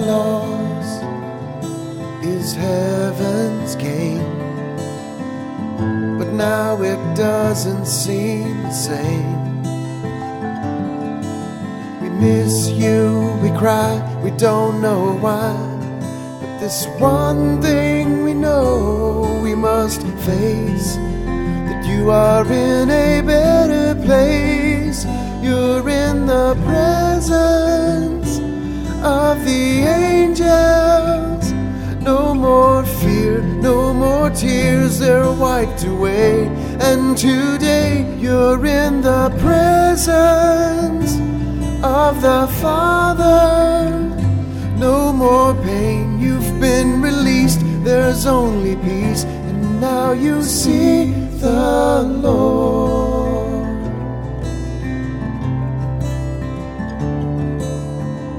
loss is heaven's gain, but now it doesn't seem the same. We miss you, we cry, we don't know why, but this one thing we know we must face, that you are in a better place. You're in the presence of the angels. No more fear, no more tears, they're wiped away. And today you're in the presence of the Father. No more pain, you've been released, there's only peace. And now you see the Lord.